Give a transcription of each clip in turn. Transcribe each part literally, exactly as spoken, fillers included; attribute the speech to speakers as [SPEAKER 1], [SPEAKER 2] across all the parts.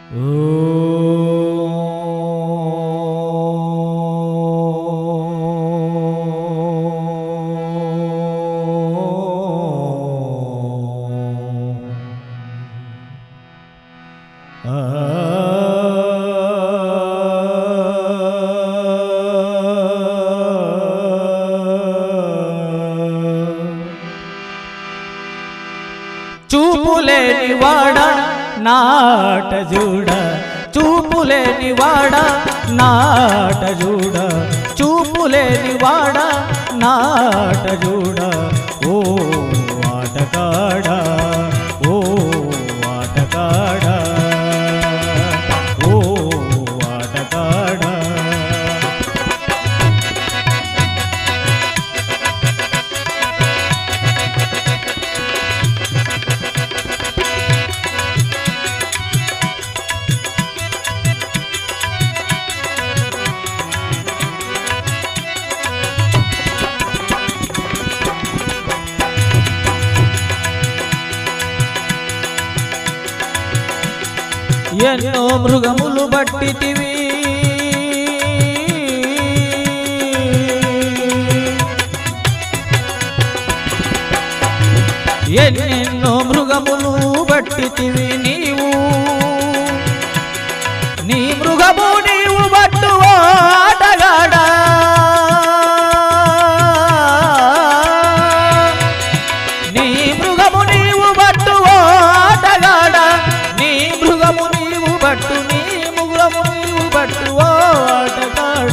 [SPEAKER 1] చూపులేని వాడ నాట జూడ, చూపులేని వాడ నాట జూడ, చూపులేని వాడ నాట జూడ. ఓ ఆటకాడ ఓ ఆటకాడ ఓ ఆటకాడ. ఎన్నో మృగములు బట్టితివి, ఎన్నెన్నో మృగములు బట్టితివి నీవు, నీ మృగము నీవు బట్టు ఆటగాడ. నీ మృగము నీవు బట్టు ఆటగాడ, నీ మృగము నీవు బట్టు, నీ మృగము నీవు బట్టు ఆటగాడ.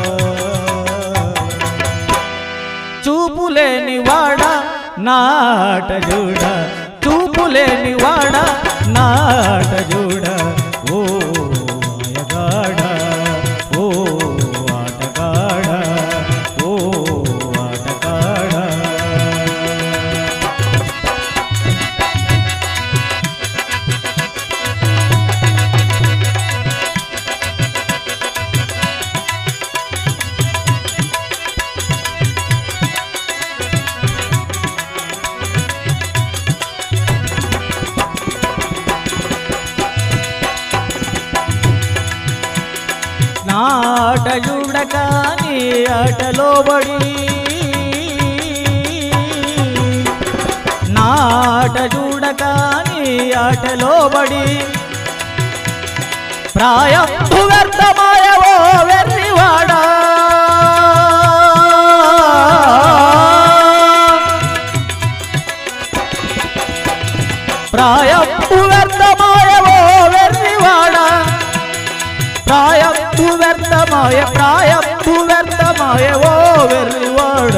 [SPEAKER 1] చూపులేని వాడ నాట జూడ, చూపులేని వాడ నాట జూడ. ఓ మాయగాడ ఓ ఆటగాడ ఓ ఆటగాడ. నాట జూడక నీ ఆటలో బడి, నాట జూడక నీ ఆటలో బడి. ప్రాయం వ్యర్థమాయవో వెర్రివాడ, ప్రాయం వ్యర్థమాయవో వెర్రివాడ. ప్రాయపు వ్యర్థమాయ ప్రాయపు వ్యర్థమాయ ఓ వెర్రివాడ.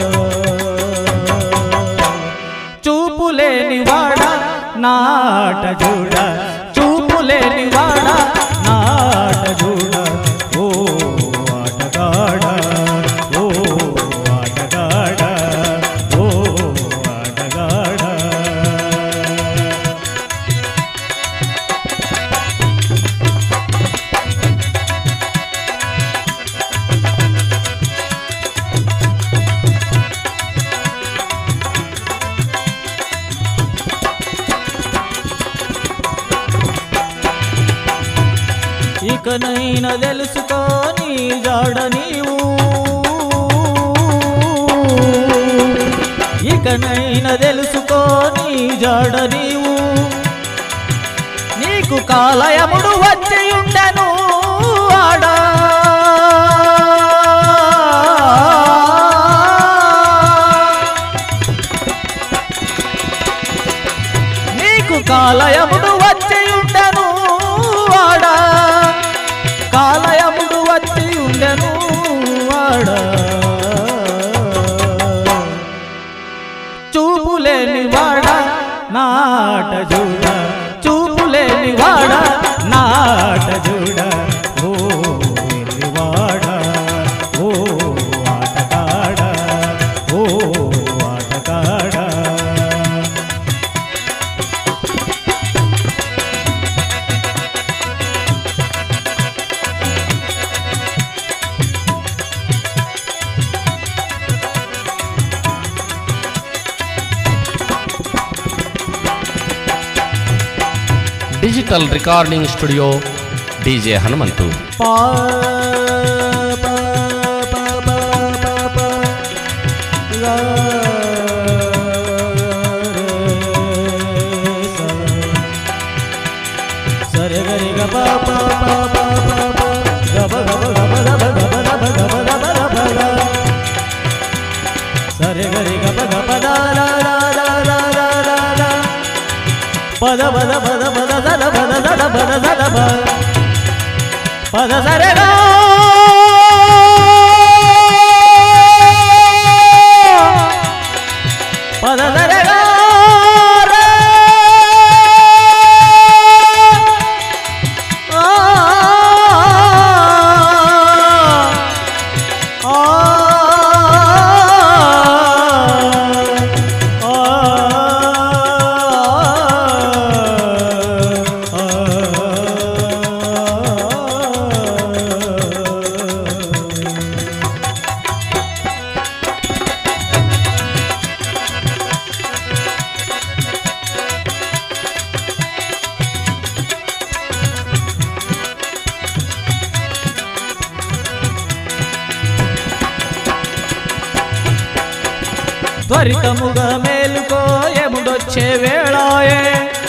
[SPEAKER 1] చూపులేని వాడ నాట జూడ, చూపులేని వాడ నాట జూడ. ఓ ఆటగాడ ఓ ఆటగాడ ఓ ఆటగాడ. ఇకనైనా తెలుసుకో నీ జాడ నీవు, ఇకనైనా తెలుసుకో నీ జాడ నీవు. నీకు కాలయముడు వచ్చి ఉండెను ఆడ, నీకు కాలయముడు వచ్చి ఉండెను ఆడ, కాలయముడు వచ్చి ఉండెను ఆడ. చూపులేని వాడ నాట జూడ, చూపులేని వాడ నాట జూడ. ఓ వెర్రివాడ ఓ ఆటగాడ ఓ ఆటగాడ.
[SPEAKER 2] Digital digital recording studio DJ Hanumanthu.
[SPEAKER 1] పా పా పా పా పా పా లా సరే గరి గ పా పా పా పా పా గబ గబ గబ గబ గబ గబ గబ గబ గబ గ సరే గరి గబ గబ దా లా లా లా లా లా లా పద పద పద పద దద పద దద పద దద పద సరే గా పద సరే గా త్వరితముగా మేలుకో యముడొచ్చే వేళాయే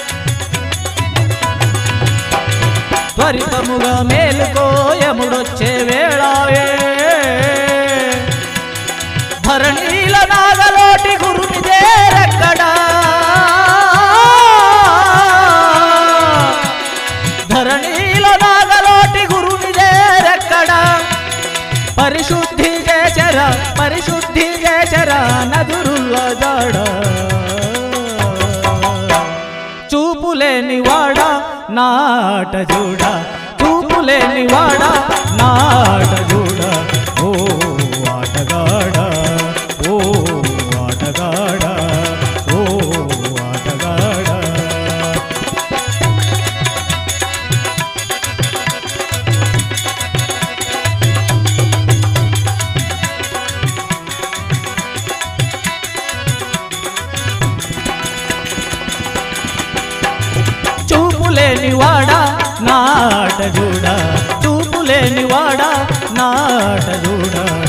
[SPEAKER 1] త్వరితముగా మేలుకో యముడొచ్చే వేళాయే ధరణీల నాగలోటి గురుని చేరక్కడా ధరణీల నాగలోటి గురుని చేరక్కడా పరిశుద్ధి చేచర పరిశుద్ధి చేచర నదురుల్ల జాడ చూపులేని వాడ నాట జూడ చూపులేని వాడ నాట జూడ ఓ ఆటగాడ ఓ ఆటగాడ ఓ ఆటగాడ చూపులేని వాడ నాట జూడ చూపులేని వాడ నాట జూడ